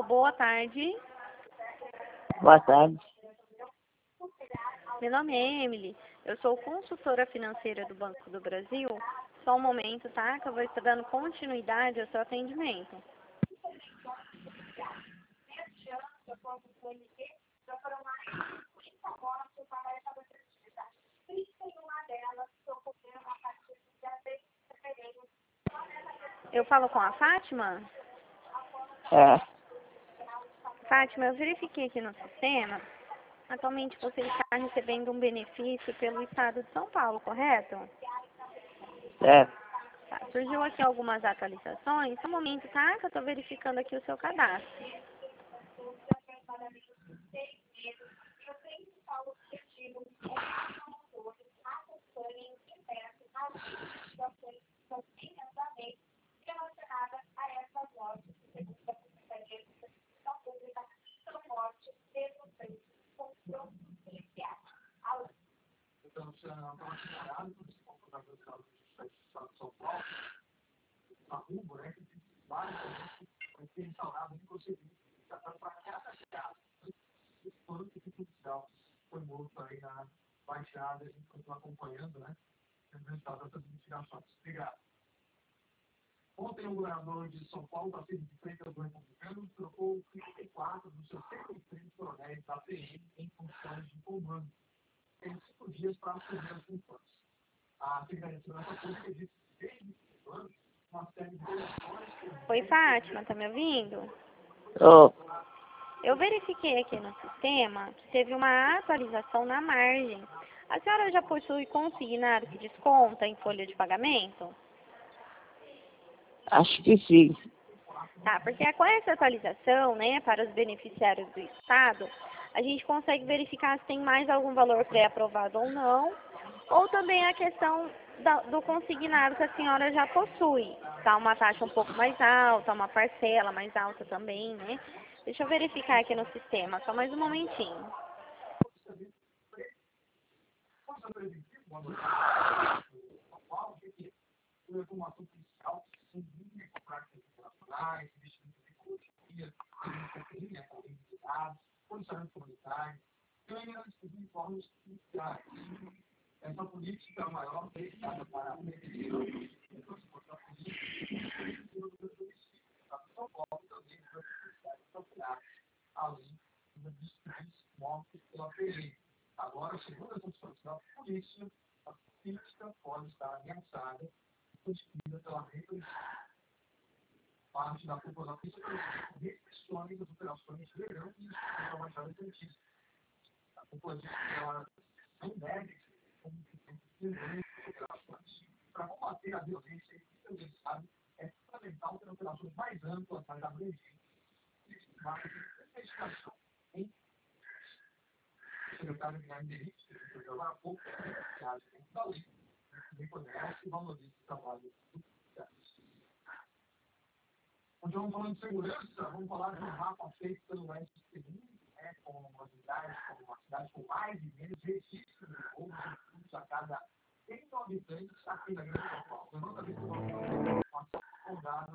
Boa tarde. Boa tarde. Meu nome é Emily. Eu sou consultora financeira do Banco do Brasil. Só um momento, tá? Que eu vou estar dando continuidade ao seu atendimento. Eu falo com a Fátima? É, Fátima, eu verifiquei aqui no sistema. Atualmente você está recebendo um benefício pelo estado de São Paulo, correto? certo. Tá, surgiu aqui algumas atualizações. Só um momento, tá? Que eu estou verificando aqui o seu cadastro. Foi morto aí na Baixada, a gente continua acompanhando, né? O resultado dessas investigações. Obrigado. Ontem, o governador de São Paulo, Tarcísio de Freitas, do Republicano, trocou 34 dos seus 73 coronéis da PM em funções de comando. Tem 5 dias para assumir as funções. A Secretaria de Segurança Pública disse que desde esse ano, uma série de eleições... Oi, Fátima, tá me ouvindo? Ô, Eu verifiquei aqui no sistema que teve uma atualização na margem. A senhora já possui consignado que desconta em folha de pagamento? acho que sim. Tá, porque com essa atualização, né, para os beneficiários do Estado, a gente consegue verificar se tem mais algum valor pré-aprovado ou não, ou também a questão do consignado que a senhora já possui. Tá, uma taxa um pouco mais alta, uma parcela mais alta também, né? Deixa eu verificar aqui no sistema, só mais um momentinho. Uma informação policial sem linha com práticas internacionais, investimento em tecnologia, linha com dados, policiamento comunitário, e ainda discutir informes policiais. Essa política maior dedicada para a prevenção e transporte da polícia e do município, da São Paulo também das policiais procuradas, além dos distritos mortos pela PM. Agora, segundo essa disposição da polícia, a política pode estar ameaçada constituída pela repressão. Parte da cúpula da polícia repressiona as operações de verão e da Baixada Santista. A cúpula diz que ela não deve ser como operações. Para combater a violência e o Estado, é fundamental ter operações mais amplas, mais abrangentes, e mais investigação. O secretário de Ambiente, que foi agora há pouco, que age dentro da lei, reconhece e valoriza o trabalho do policiais. Continuamos falando de segurança, vamos falar de um mapa feito pelo STU, como uma cidade com mais e menos registros de roubos a cada 100 habitantes aqui na Grande São Paulo. Eu não sabia que o condado